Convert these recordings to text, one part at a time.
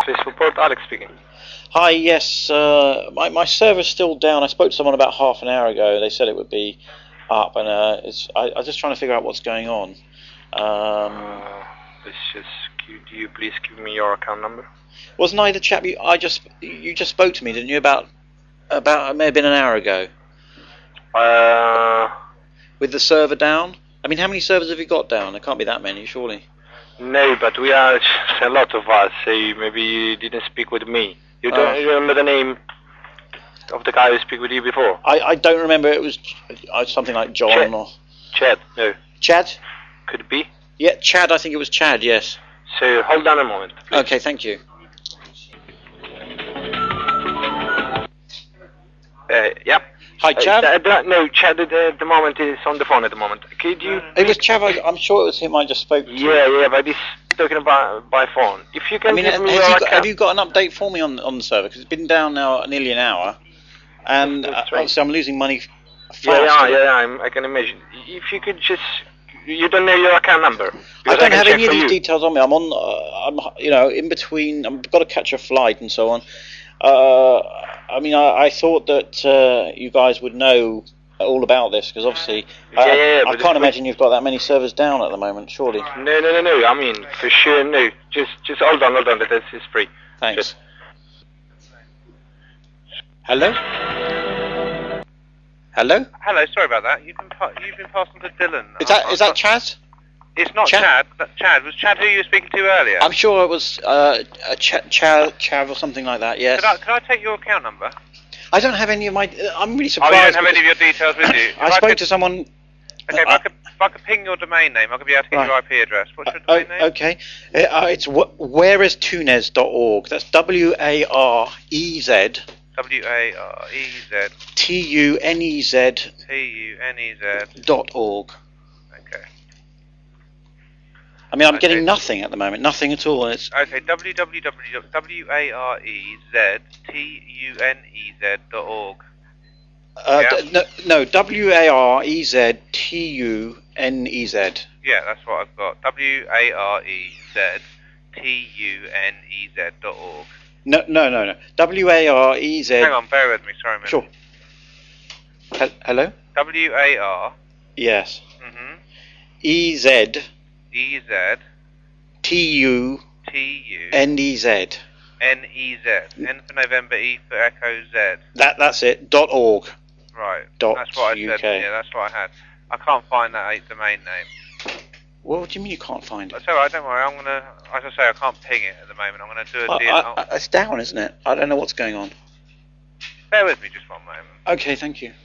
Please report, Alex speaking. Hi, yes, my server's still down. I spoke to someone about half an hour ago. They said it would be up, and I'm just trying to figure out what's going on. Do you please give me your account number? Wasn't I the chap you just spoke to me, didn't you? About it may have been an hour ago. With the server down? I mean, how many servers have you got down? There can't be that many, surely. No, but we are a lot of us, so maybe you didn't speak with me. You don't remember the name of the guy who spoke with you before? I don't remember. It was something like John or... Chad, no. Chad? Could it be? Yeah, Chad, I think it was Chad, yes. So, hold on a moment, please. Okay, thank you. Yeah. Hi, Chad? No, Chad at the moment is on the phone at the moment. Could you... It was Chad, I'm sure it was him I just spoke to. Yeah, but he's talking about by phone. If you can give me your account... Have you got an update for me on the server? Because it's been down now nearly an hour. And obviously I'm losing money fast. Yeah, I can imagine. If you could just... You don't know your account number? I don't have any of these details on me. I'm in between. I've got to catch a flight and so on. I mean, I thought that you guys would know all about this, because obviously I can't imagine you've got that many servers down at the moment, surely. No. I mean, for sure, no. Just hold on. This is free. Thanks. Hello? Hello? Hello, sorry about that. You've been passed on to Dylan. Is that Chaz? It's not Chad. That's Chad. Was Chad who you were speaking to earlier? I'm sure it was Chav or something like that, yes. Could I take your account number? I don't have any of my... I'm really surprised. Oh, you don't have any of your details with you? I spoke to someone... Okay, if I could ping your domain name, I could be able to get your IP address. What's your domain name? Okay. It's wherestunes.org. That's WAREZ... WAREZ... TUNEZ... .org. Okay. I mean, I'm getting nothing at the moment, nothing at all. And it's okay, www.wareztunez.org. No, WAREZTUNEZ. Yeah, that's what I've got. WAREZTUNEZ.org. No. WAREZ. Hang on, bear with me. Sorry a minute. Sure. Hello? WAR. Yes. EZ. TUNEZ. NEZ. N for November, E for Echo, Z. That's it. .org. Right. That's what I UK. said. Yeah, that's what I had. I can't find that domain name. Well, what do you mean you can't find it? That's alright, don't worry. I'm gonna, as I say, I can't ping it at the moment. I'm gonna do a deal. It's down, isn't it? I don't know what's going on. Bear with me just one moment. Okay, thank you.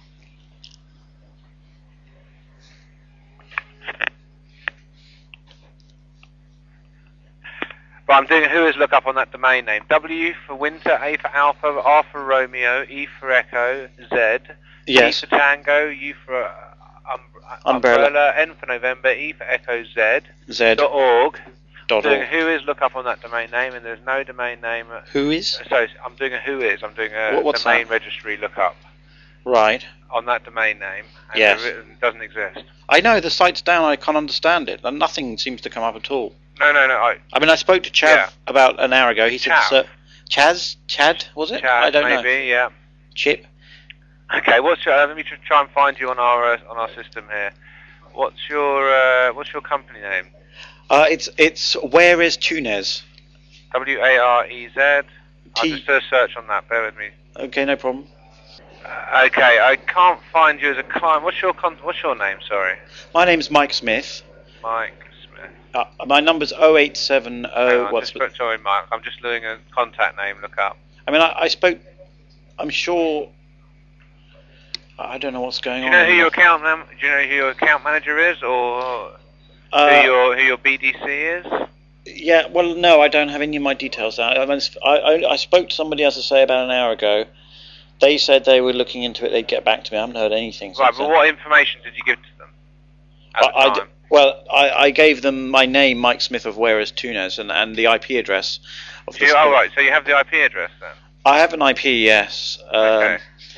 But I'm doing a Whois lookup on that domain name. W for Winter, A for Alpha, R for Romeo, E for Echo, Z. Yes. T for Tango, U for Umbrella, N for November, E for Echo, Z. .org. Doing a Whois lookup on that domain name, and there's no domain name. Whois? So I'm doing a Whois. I'm doing a domain registry lookup. Right. On that domain name. And yes. It doesn't exist. I know, the site's down, I can't understand it. And nothing seems to come up at all. No. I mean, I spoke to Chav about an hour ago. He said, Chad, was it? Chad, I don't know. Maybe, yeah. Chip. Okay, let me try and find you on our system here. What's your company name? It's WAREZtunez. WAREZ. I'll just do a search on that. Bear with me. Okay, no problem. Okay, I can't find you as a client. What's your name? Sorry. My name's Mike Smith. Mike Smith. My number's 0870. Sorry, Mike. I'm just doing a contact name look up. I mean, I spoke. I'm sure. I don't know what's going on. Do you know who your account manager is, or who your BDC is? Yeah. Well, no, I don't have any of my details out. I spoke to somebody, as I say, about an hour ago. They said they were looking into it. They'd get back to me. I haven't heard anything. Right, but what information did you give to them at the time? I gave them my name, Mike Smith of WAREZtunez, and the IP address of this. Oh, right. So you have the IP address then? I have an IP, yes. Okay.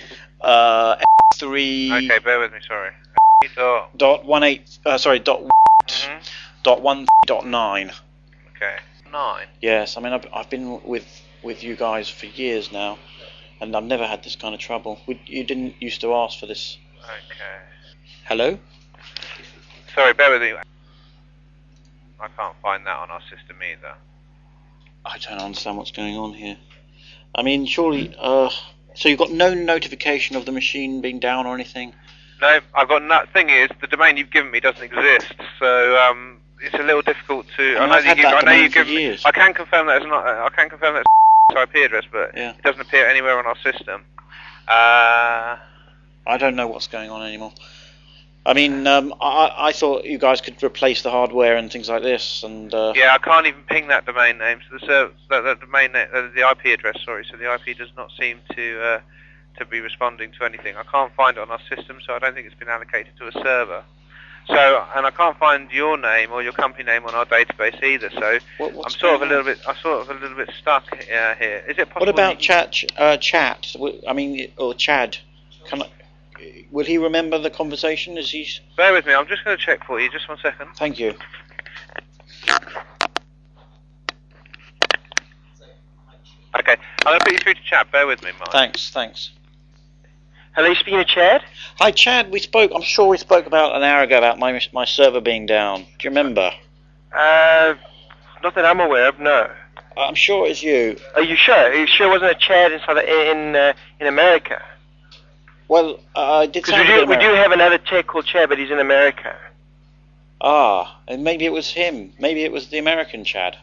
3. Okay, bear with me. Sorry. .18. Dot 1. .1.9. Okay. 9. Yes, I mean I've been with you guys for years now, and I've never had this kind of trouble. You didn't used to ask for this. Okay. Hello? Sorry, bear with me. I can't find that on our system either. I don't understand what's going on here. I mean, surely, so you've got no notification of the machine being down or anything? No, I've got no. Thing is, the domain you've given me doesn't exist, so it's a little difficult to. I know you've given me. I can confirm that it's not. I can confirm that it's IP address, but it doesn't appear anywhere on our system. I don't know what's going on anymore. I mean, I thought you guys could replace the hardware and things like this, and yeah, I can't even ping that domain name. So the domain name, the IP address. Sorry, so the IP does not seem to be responding to anything. I can't find it on our system, so I don't think it's been allocated to a server. So, and I can't find your name or your company name on our database either. So I'm sort of a little bit stuck here. Is it possible? What about chat? I mean, or Chad? Will he remember the conversation? Bear with me, I'm just going to check for you, just 1 second. Thank you. Okay, I'm going to put you through to Chad, bear with me, Mark. Thanks. Hello, you speaking to Chad? Hi Chad, I'm sure we spoke about an hour ago about my server being down. Do you remember? Not that I'm aware of, no. I'm sure it's you. Are you sure? Are you sure it wasn't a Chad in America? Well, I did say we do have another tech called Chad, but he's in America. Ah, and maybe it was him. Maybe it was the American Chad.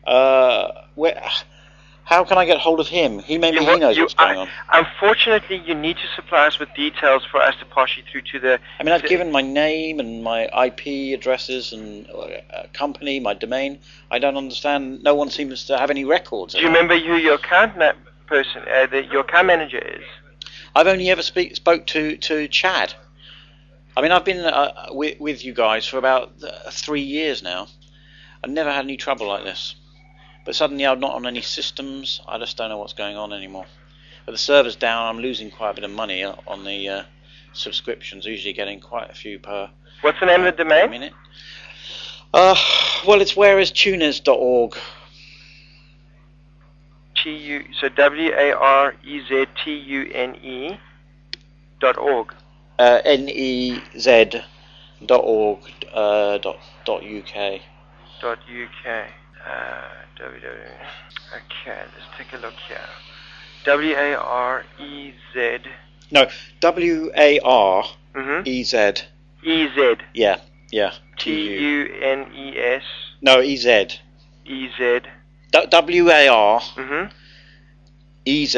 How can I get hold of him? He knows what's going on. Unfortunately, you need to supply us with details for us to pass you through to the... I mean, I've given my name and my IP addresses and company, my domain. I don't understand. No one seems to have any records. Do you remember who your account person, your account manager is? I've only ever spoke to Chad. I mean, I've been with you guys for about 3 years now. I've never had any trouble like this. But suddenly I'm not on any systems. I just don't know what's going on anymore. But the server's down. I'm losing quite a bit of money on the subscriptions. Usually getting quite a few per. What's the name of the domain? Minute. Well, it's whereistune.org. So WAREZTUNE.org. NEZ.org. .uk. Okay, let's take a look here. WAREZ. No, WAREZ. EZ. Yeah. TUNES. No, EZ. EZ. WAR. EZ.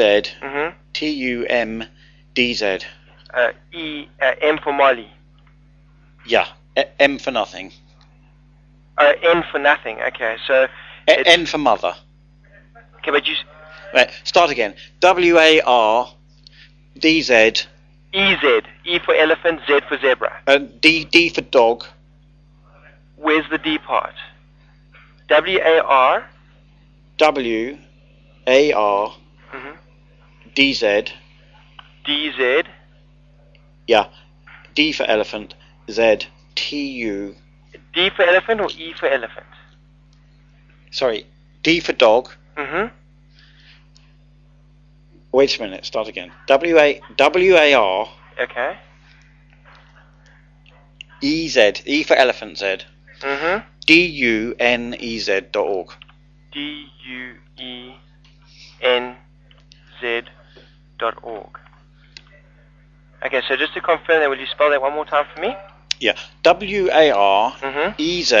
TUMDZ. M for Molly. Yeah, M for nothing. N for nothing. Okay, so N for mother. Okay, but you. Right, start again. WARDZ. EZ. E for elephant. Z for zebra. D for dog. Where's the D part? WAR. WAR. DZ. DZ. Yeah. D for elephant. Z. TU. D for elephant or E for elephant? Sorry. D for dog. Wait a minute. Start again. WAR. Okay. EZ. E for elephant. Z. DUNEZ.org. DUENZ.org. Okay, so just to confirm that, will you spell that one more time for me? Yeah. WAREZ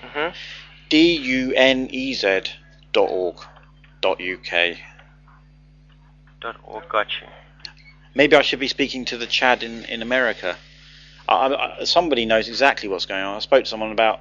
DUNEZ.org.uk. Got you. Maybe I should be speaking to the Chad in America. Somebody knows exactly what's going on. I spoke to someone about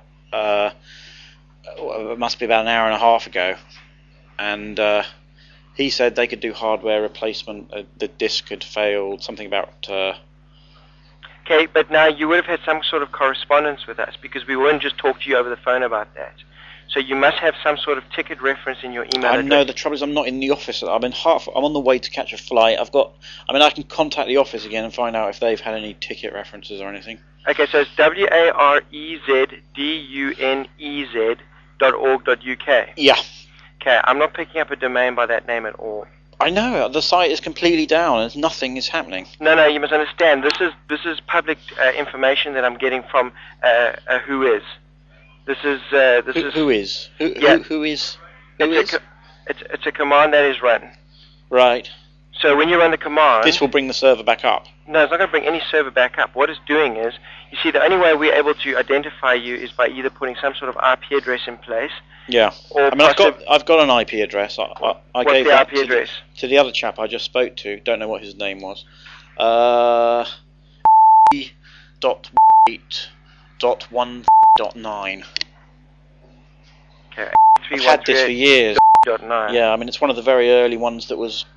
it must be about an hour and a half ago, and he said they could do hardware replacement. The disk had failed. Something about. Okay, but now you would have had some sort of correspondence with us because we wouldn't just talk to you over the phone about that. So you must have some sort of ticket reference in your email address. I know, the trouble is I'm not in the office. I'm on the way to catch a flight. I can contact the office again and find out if they've had any ticket references or anything. Okay, so it's WAREZDUNEZ.org.uk. Yeah. Okay, I'm not picking up a domain by that name at all. I know, the site is completely down and nothing is happening. No, you must understand. This is public information that I'm getting from Whois. Who is? It's a command that is run. Right. So when you run the command... This will bring the server back up. No, it's not going to bring any server back up. What it's doing is, you see, the only way we're able to identify you is by either putting some sort of IP address in place. Yeah. Or I've got an IP address. I gave the that IP address? To the other chap I just spoke to. Don't know what his name was. .8.1.9. Okay. I've had this for years. 9. Yeah, I mean it's one of the very early ones that was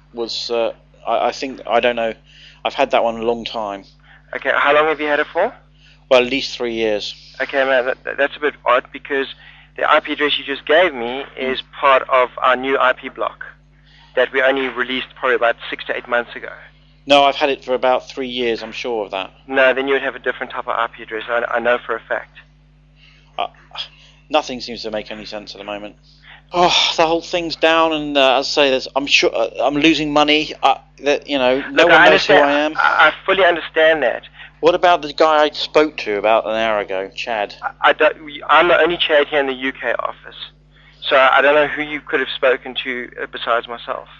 I think, I don't know, I've had that one a long time. Okay, how long have you had it for? Well, at least 3 years. Okay, man, that's a bit odd because the IP address you just gave me is part of our new IP block that we only released probably about 6 to 8 months ago. No, I've had it for about 3 years, I'm sure of that. No, then you would have a different type of IP address, I know for a fact. Nothing seems to make any sense at the moment. Oh, the whole thing's down, and as I say, I'm sure I'm losing money. No one knows who I am. I fully understand that. What about the guy I spoke to about an hour ago, Chad? I'm the only Chad here in the UK office, so I don't know who you could have spoken to besides myself.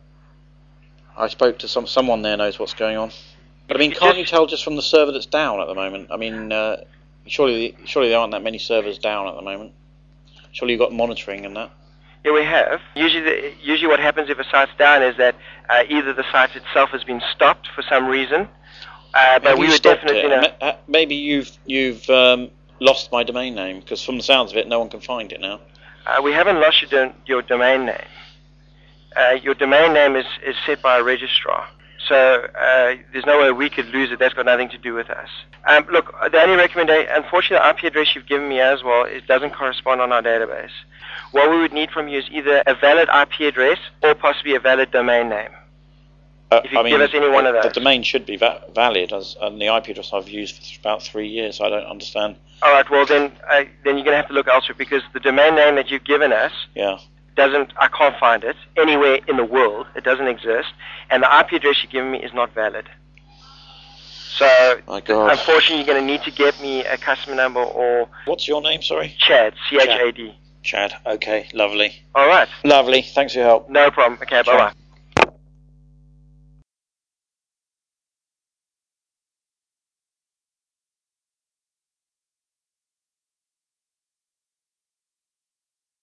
I spoke to someone there knows what's going on. But I mean, can't you tell just from the server that's down at the moment? I mean, surely there aren't that many servers down at the moment. Surely you've got monitoring and that. Yeah, we have. Usually what happens if a site's down is that either the site itself has been stopped for some reason, but we would definitely know. Maybe you've lost my domain name, because from the sounds of it, no one can find it now. We haven't lost your domain name. Your domain name is set by a registrar. So there's no way we could lose it. That's got nothing to do with us. Look, the only recommendation, unfortunately, the IP address you've given me as well, it doesn't correspond on our database. What we would need from you is either a valid IP address or possibly a valid domain name. If you give us any one of those. The domain should be valid, and the IP address I've used for about 3 years. I don't understand. All right, well then you're going to have to look elsewhere, because the domain name that you've given us I can't find it anywhere in the world. It doesn't exist, and the IP address you've given me is not valid. So, unfortunately, you're going to need to get me a customer number or... What's your name, sorry? Chad, C-H-A-D. Chad, okay, lovely. All right. Lovely, thanks for your help. No problem. Okay, bye-bye.